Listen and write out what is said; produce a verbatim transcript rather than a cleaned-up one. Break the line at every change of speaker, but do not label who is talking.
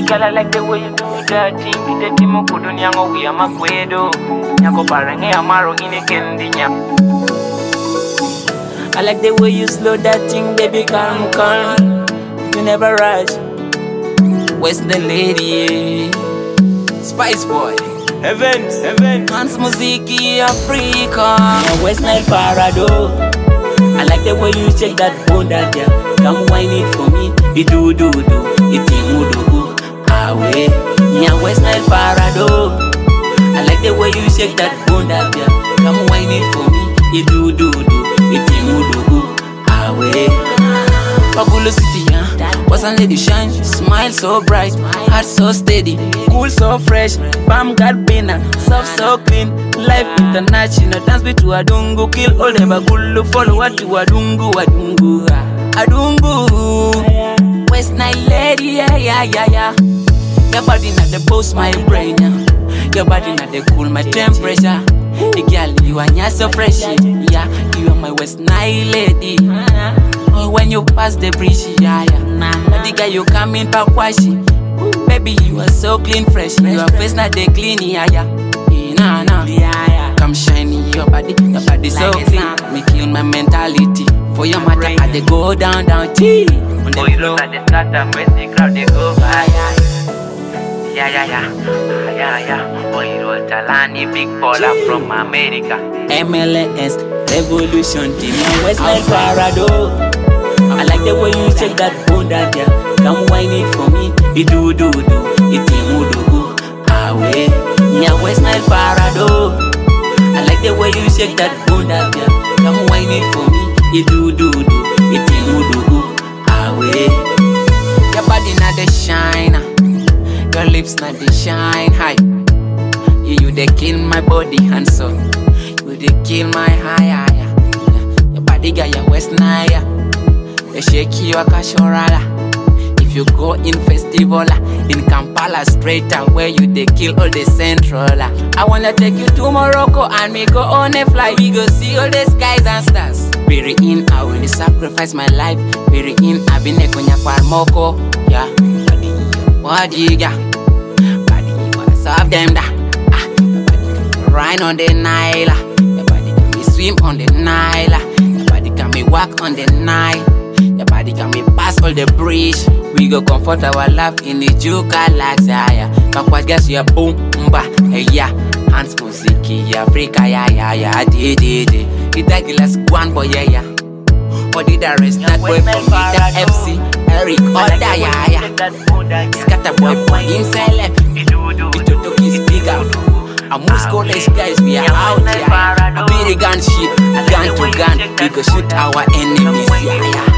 Girl, I like the way you do that thing. The timo kudu nyango we am a kwedo. Nyako parenge amaro ine kendinya. I like the way you slow that thing, baby, calm, calm. You never rush. Where's the lady? Spice Boy.
Heavens, heavens.
Hans Musiki Africa. West Nile Parado. I like the way you shake that bone that yeah. Come wine it for me. It do do do. It imu do. Away. Yeah, West Nile Parado. I like the way you shake that bone that yeah. Come wine it for me. It do do do. It imu do. Away. Bagulo City, yeah. Wasn't lady shine, smile so bright, heart so steady, cool so fresh. Bam got bina, soft so clean. Life international, dance with Adungu, kill all the bagulu, follow what you Adungu, Adungu, Adungu. West Nile lady, yeah, yeah, yeah, yeah. Your body not the post my brain, yeah. Your body not the cool my temperature. The girl, you are not so fresh, yeah. You are my West Nile lady. When you pass the bridge, yeah, yeah. Nah, the guy you come in Pakwashi. Baby, you are so clean, fresh. Your face not the clean, yeah, yeah. Nah, nah, yeah, yeah. Come shiny, your body, your body so clean. Me kill my mentality. For your matter, I they go down, down, T. On the floor, I they start up, when the crowd they go by, yeah, yeah, yeah, yeah, yeah, yeah. Boy, roll Talani, big baller from America. M L S Revolution Team, West Nile Parado. I like the way you shake that bone that yeah. Come wine it for me. It do do do. It imu do. Away. Yeah, West Nile Parado. I like the way you shake that bone that yeah. Come wine it for me. It do do do. It imu do. Away. Your body not the shine. Your lips not the shine high. You you they kill my body and so you they kill my high. Yeah. Your body got your West Nile. Yeah. They shake you a cashorala. If you go in festival in Kampala, straight away you they kill all the central. I wanna take you to Morocco and we go on a fly. We go see all the skies and stars. Very in, I will sacrifice my life. Very in, I been a konya moko. Yeah, body, yeah, body, wanna serve them da. Ah, ride on the Nile. Your body can me swim on the Nile. Your body can me walk on the Nile. Your body can me pass all the bridge. We go comfort our life in the Juka Lax, yeah. Backward guess you boom, mba, hey yeah. Hans Musiki, Africa, yeah, yeah, yeah, di, di, di. It like last one boy, yeah, yeah. Or did I rest that boy from Mita F C, Eric, Oda, yeah, yeah. Scatter boy, boy, inside left. It took his big out. A Musco-less guys, we are out, yeah. A big gun ship, gun to gun. We go shoot our enemies, yeah, yeah.